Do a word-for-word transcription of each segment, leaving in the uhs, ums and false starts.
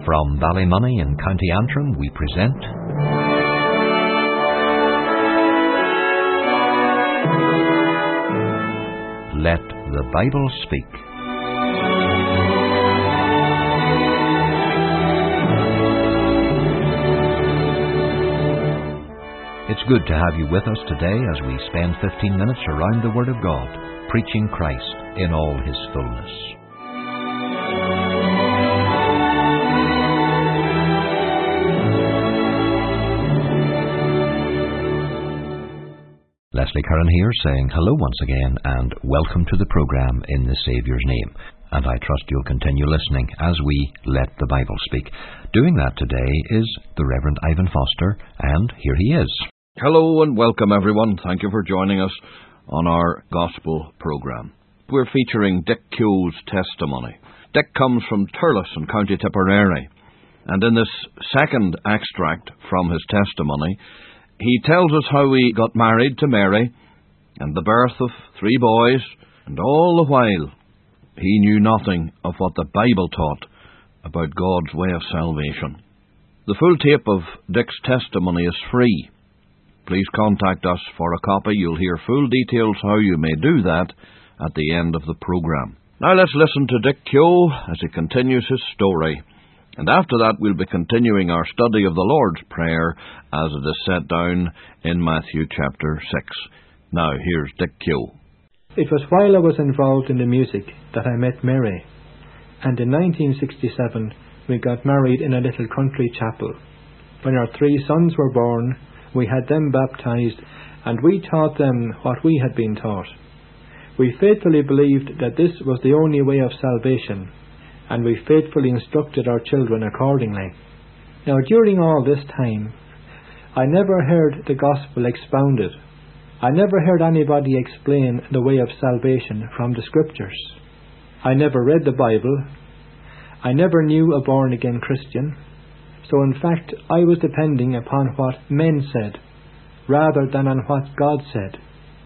From Ballymoney in County Antrim, we present Let the Bible Speak. It's good to have you with us today as we spend fifteen minutes around the Word of God, preaching Christ in all His fullness. Leslie Curran here, saying hello once again and welcome to the programme in the Saviour's name. And I trust you'll continue listening as we let the Bible speak. Doing that today is the Reverend Ivan Foster, and here he is. Hello and welcome everyone. Thank you for joining us on our Gospel programme. We're featuring Dick Keogh's testimony. Dick comes from Turles in County Tipperary, and in this second extract from his testimony, he tells us how he got married to Mary and the birth of three boys, and all the while he knew nothing of what the Bible taught about God's way of salvation. The full tape of Dick's testimony is free. Please contact us for a copy. You'll hear full details how you may do that at the end of the programme. Now let's listen to Dick Keogh as he continues his story. And after that, we'll be continuing our study of the Lord's Prayer as it is set down in Matthew chapter six. Now, here's Dick Keogh. It was while I was involved in the music that I met Mary, and in nineteen sixty-seven we got married in a little country chapel. When our three sons were born, we had them baptized, and we taught them what we had been taught. We faithfully believed that this was the only way of salvation, and we faithfully instructed our children accordingly. Now, during all this time, I never heard the gospel expounded. I never heard anybody explain the way of salvation from the Scriptures. I never read the Bible. I never knew a born-again Christian. So in fact, I was depending upon what men said, rather than on what God said.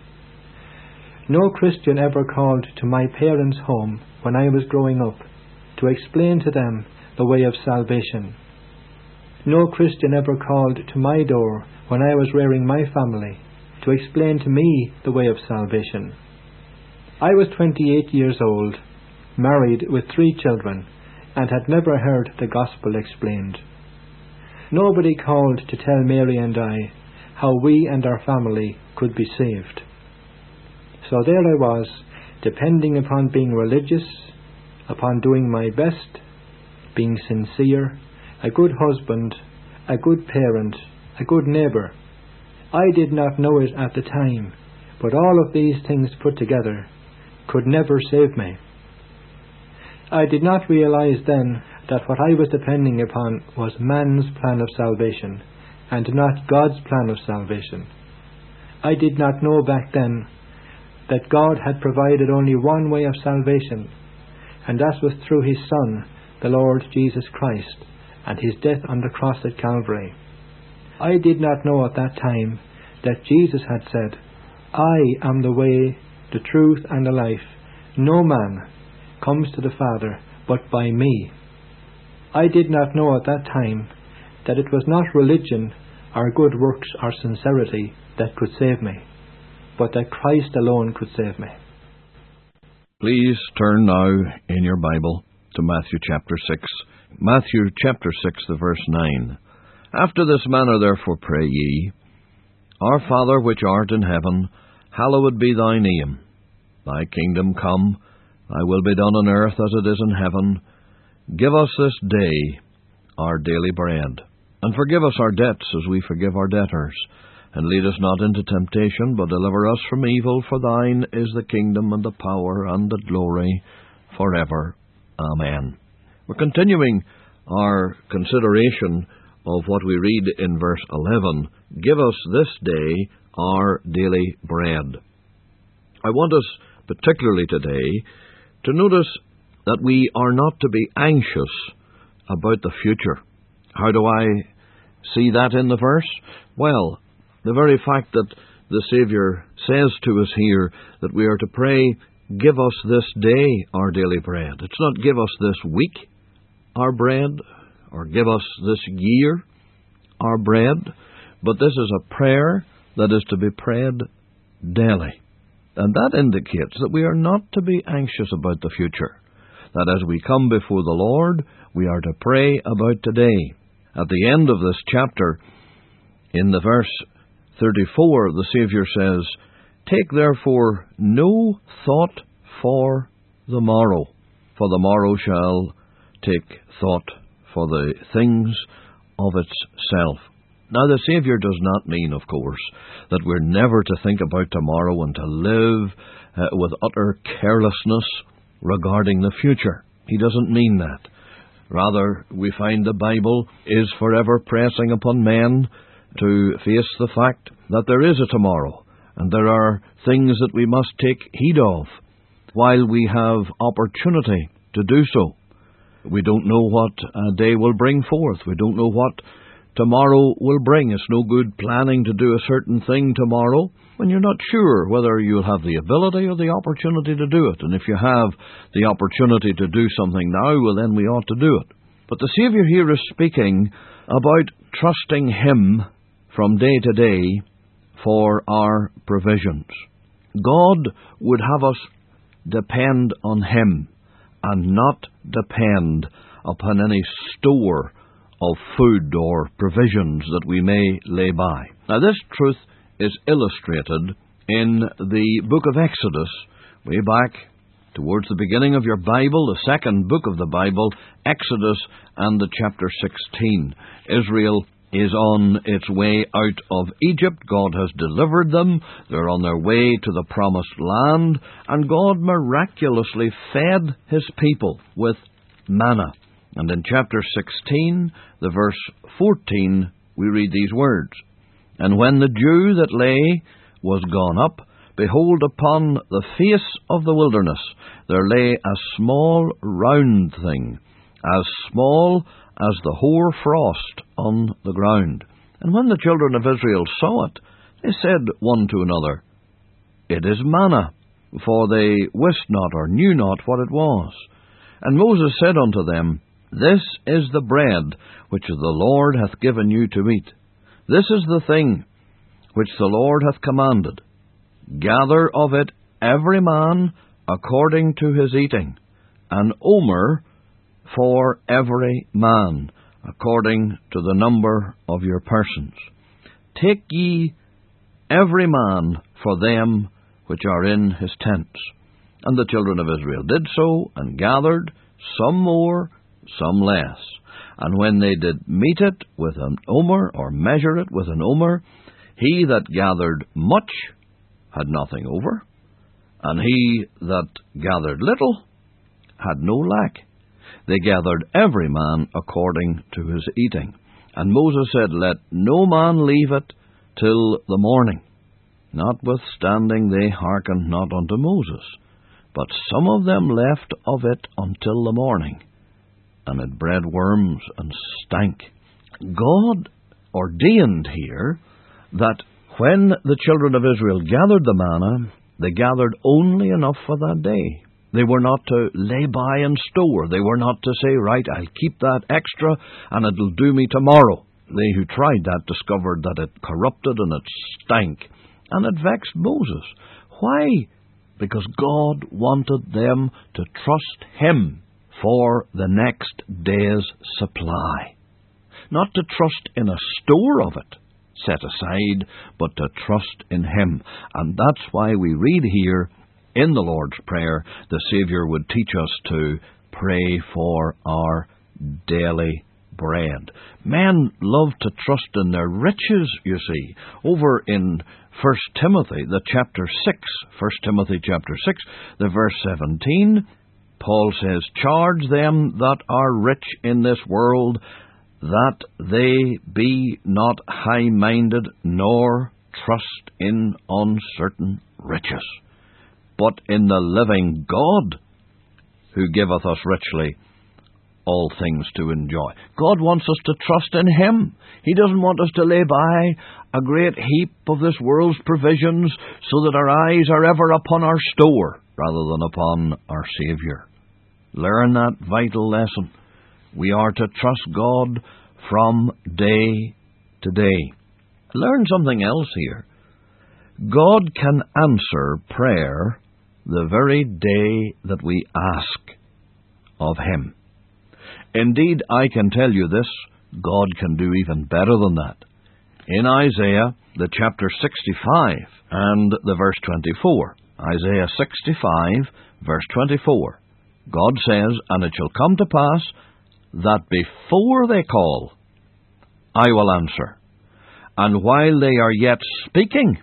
No Christian ever called to my parents' home when I was growing up to explain to them the way of salvation. No Christian ever called to my door when I was rearing my family to explain to me the way of salvation. I was twenty-eight years old, married with three children, and had never heard the gospel explained. Nobody called to tell Mary and I how we and our family could be saved. So there I was, depending upon being religious, upon doing my best, being sincere, a good husband, a good parent, a good neighbour. I did not know it at the time, but all of these things put together could never save me. I did not realize then that what I was depending upon was man's plan of salvation, and not God's plan of salvation. I did not know back then that God had provided only one way of salvation, and that was through His Son, the Lord Jesus Christ, and His death on the cross at Calvary. I did not know at that time that Jesus had said, I am the way, the truth, and the life. No man comes to the Father but by me. I did not know at that time that it was not religion or good works or sincerity that could save me, but that Christ alone could save me. Please turn now in your Bible to Matthew chapter six. Matthew chapter six, the verse nine. After this manner therefore pray ye, Our Father which art in heaven, hallowed be thy name. Thy kingdom come, thy will be done on earth as it is in heaven. Give us this day our daily bread, and forgive us our debts as we forgive our debtors. And lead us not into temptation, but deliver us from evil. For thine is the kingdom and the power and the glory forever. Amen. We're continuing our consideration of what we read in verse eleven. Give us this day our daily bread. I want us, particularly today, to notice that we are not to be anxious about the future. How do I see that in the verse? Well, the very fact that the Saviour says to us here that we are to pray, give us this day our daily bread. It's not give us this week our bread, or give us this year our bread, but this is a prayer that is to be prayed daily. And that indicates that we are not to be anxious about the future, that as we come before the Lord, we are to pray about today. At the end of this chapter, in the verse thirty-four, the Saviour says, "Take therefore no thought for the morrow, for the morrow shall take thought for the things of itself." Now, the Saviour does not mean, of course, that we're never to think about tomorrow and to live uh, with utter carelessness regarding the future. He doesn't mean that. Rather, we find the Bible is forever pressing upon men to face the fact that there is a tomorrow, and there are things that we must take heed of while we have opportunity to do so. We don't know what a day will bring forth. We don't know what tomorrow will bring. It's no good planning to do a certain thing tomorrow when you're not sure whether you'll have the ability or the opportunity to do it. And if you have the opportunity to do something now, well, then we ought to do it. But the Saviour here is speaking about trusting Him from day to day for our provisions. God would have us depend on Him and not depend upon any store of food or provisions that we may lay by. Now, this truth is illustrated in the book of Exodus, way back towards the beginning of your Bible, the second book of the Bible, Exodus and the chapter sixteen. Israel is on its way out of Egypt. God has delivered them. They're on their way to the promised land, and God miraculously fed His people with manna. And in chapter sixteen, the verse fourteen, we read these words, "And when the dew that lay was gone up, behold, upon the face of the wilderness there lay a small round thing, as small as the hoar frost on the ground. And when the children of Israel saw it, they said one to another, It is manna, for they wist not or knew not what it was. And Moses said unto them, This is the bread which the Lord hath given you to eat. This is the thing which the Lord hath commanded. Gather of it every man according to his eating, an omer for every man, according to the number of your persons. Take ye every man for them which are in his tents. And the children of Israel did so, and gathered, some more, some less. And when they did mete it with an omer, or measure it with an omer, he that gathered much had nothing over, and he that gathered little had no lack. They gathered every man according to his eating. And Moses said, Let no man leave it till the morning. Notwithstanding they hearkened not unto Moses, but some of them left of it until the morning, and it bred worms and stank. God ordained here that when the children of Israel gathered the manna, they gathered only enough for that day. They were not to lay by and store. They were not to say, right, I'll keep that extra and it'll do me tomorrow. They who tried that discovered that it corrupted and it stank. And it vexed Moses. Why? Because God wanted them to trust Him for the next day's supply. Not to trust in a store of it set aside, but to trust in Him. And that's why we read here in the Lord's Prayer, the Saviour would teach us to pray for our daily bread. Men love to trust in their riches, you see. Over in First Timothy, the chapter six, First Timothy chapter six, the verse seventeen, Paul says, Charge them that are rich in this world, that they be not high-minded, nor trust in uncertain riches, but in the living God, who giveth us richly all things to enjoy. God wants us to trust in Him. He doesn't want us to lay by a great heap of this world's provisions so that our eyes are ever upon our store rather than upon our Saviour. Learn that vital lesson. We are to trust God from day to day. Learn something else here. God can answer prayer the very day that we ask of Him. Indeed, I can tell you this, God can do even better than that. In Isaiah, the chapter sixty-five and the verse twenty-four, Isaiah sixty-five, verse twenty-four, God says, "And it shall come to pass that before they call, I will answer, and while they are yet speaking,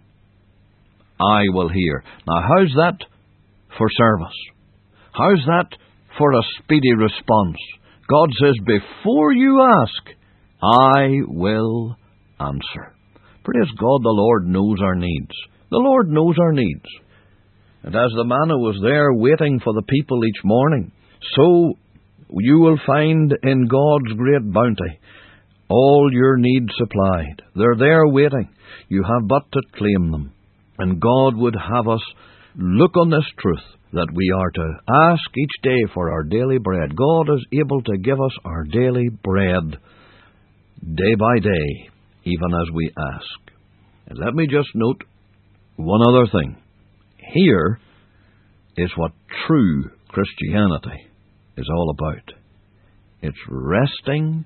I will hear." Now, how's that for service? How's that for a speedy response? God says, before you ask, I will answer. Praise God, the Lord knows our needs. The Lord knows our needs. And as the manna was there waiting for the people each morning, so you will find in God's great bounty all your needs supplied. They're there waiting. You have but to claim them. And God would have us look on this truth, that we are to ask each day for our daily bread. God is able to give us our daily bread day by day, even as we ask. And let me just note one other thing. Here is what true Christianity is all about. It's resting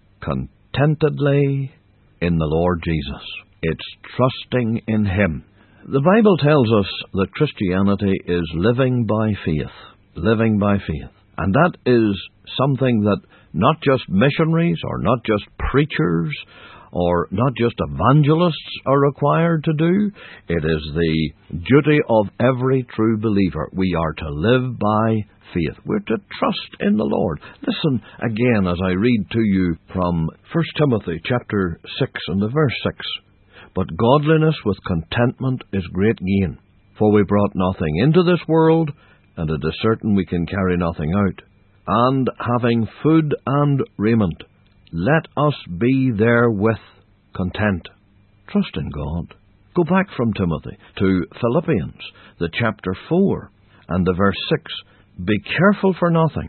contentedly in the Lord Jesus. It's trusting in Him. The Bible tells us that Christianity is living by faith. Living by faith. And that is something that not just missionaries or not just preachers or not just evangelists are required to do. It is the duty of every true believer. We are to live by faith. We're to trust in the Lord. Listen again as I read to you from First Timothy chapter six and the verse six. "But godliness with contentment is great gain. For we brought nothing into this world, and it is certain we can carry nothing out. And having food and raiment, let us be therewith content." Trust in God. Go back from Timothy to Philippians, the chapter four, and the verse six. "Be careful for nothing,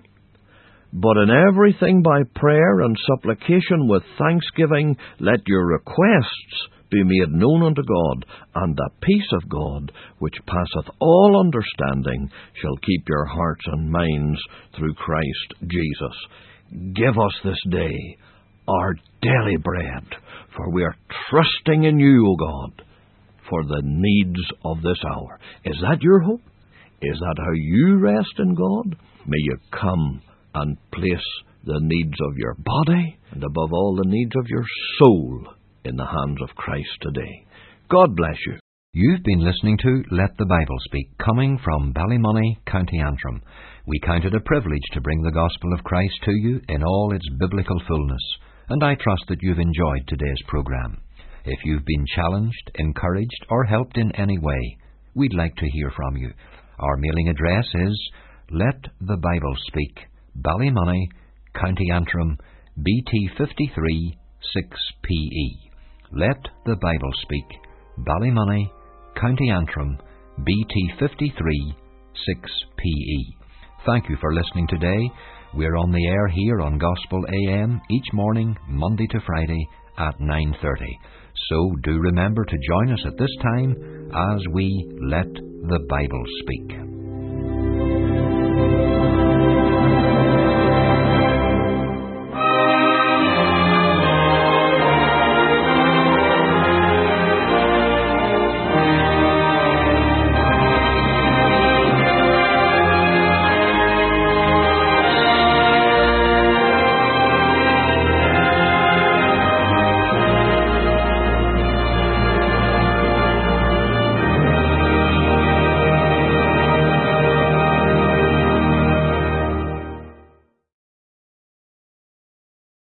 but in everything by prayer and supplication with thanksgiving, let your requests be made known unto God, and the peace of God, which passeth all understanding, shall keep your hearts and minds through Christ Jesus." Give us this day our daily bread, for we are trusting in you, O God, for the needs of this hour. Is that your hope? Is that how you rest in God? May you come and place the needs of your body, and above all the needs of your soul, in the hands of Christ today. God bless you. You've been listening to Let the Bible Speak, coming from Ballymoney, County Antrim. We count it a privilege to bring the gospel of Christ to you in all its biblical fullness, and I trust that you've enjoyed today's program. If you've been challenged, encouraged, or helped in any way, we'd like to hear from you. Our mailing address is Let the Bible Speak, Ballymoney, County Antrim, B T fifty-three six P E. Let the Bible Speak, Ballymoney, County Antrim, B T fifty-three six P E. Thank you for listening today. We're on the air here on Gospel A M each morning, Monday to Friday at nine thirty. So do remember to join us at this time as we Let the Bible Speak.